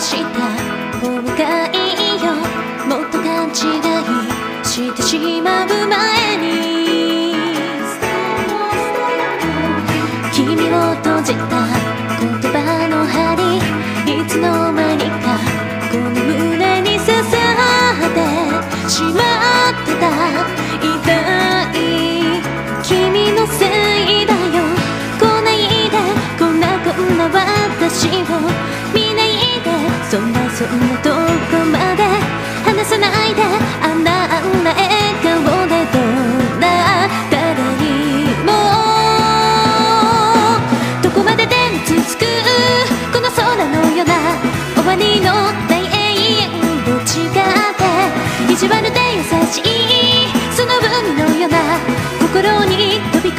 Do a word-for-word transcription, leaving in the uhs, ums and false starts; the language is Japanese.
した方がいいよ。もっと勘違いしてしまう前に君を閉じた言葉の針、いつの間にかこの胸に刺さってしまってた。痛い君のせいだよ。来ないでこんなこんな私を見ないで、そんなそんなどこまで離さないで。あんなあんな笑顔でどんな誰にもどこまででも続くこの空のような終わりのない永遠と違って意地悪で優しいその海のような心に飛び